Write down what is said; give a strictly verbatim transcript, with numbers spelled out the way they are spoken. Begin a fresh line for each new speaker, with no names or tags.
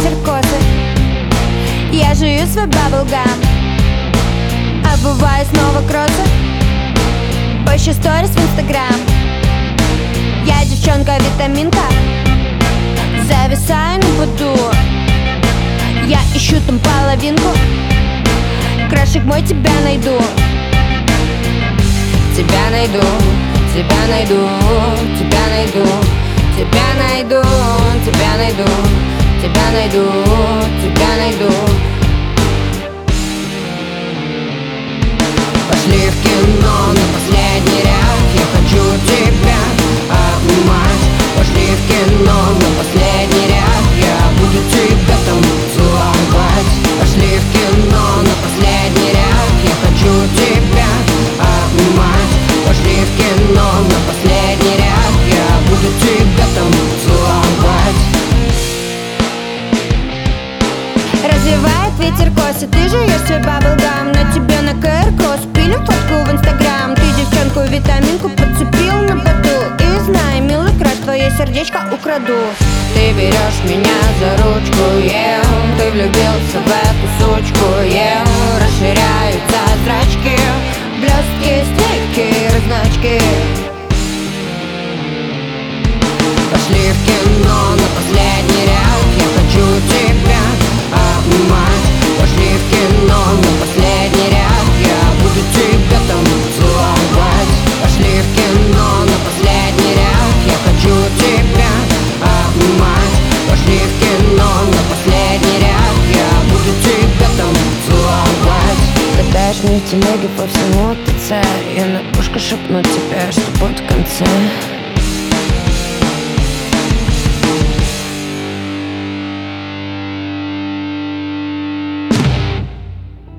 ветер косы. Я жую свой баблгам, обуваю снова кроссы, пощу сторис в инстаграм. Я девчонка-витаминка, зависаю на ходу. Я ищу там половинку, крашик мой тебя найду. Тебя найду, тебя найду, тебя найду, тебя найду, тебя найду, тебя найду, тебя найду. Пошли в кино на последний ряд, я хочу тебя обнимать. Пошли в кино на последний ряд, я буду тебя там целовать. Пошли в кино на последний ряд, я хочу тебя обнимать. Пошли в кино на последний ряд, я буду тебя там целовать. Развивает ветер косы, ты жуешь свой баблгам, на тебе на КР кросс, пилим фотку в инстаграм. Ты девчонку-витаминку подцепил на ходу, и знай, милый краш, твое сердечко украду. Ты берешь меня за ручку, yeah. Ты влюбился в эту сучку, yeah. Расширяются зрачки, блестки, стрейки, разначки. Пошли в кино на последний ряд, я хочу тебя обнимать. Пошли в кино на последний ряд, я буду тебя там целовать. Пошли в кино на последний ряд, я хочу тебя обнимать. Пошли в кино на последний ряд, я буду тебя там целовать. Катаешь мне в телеге по всему ТЦ, я на ушко шепну тебе, что будет в конце.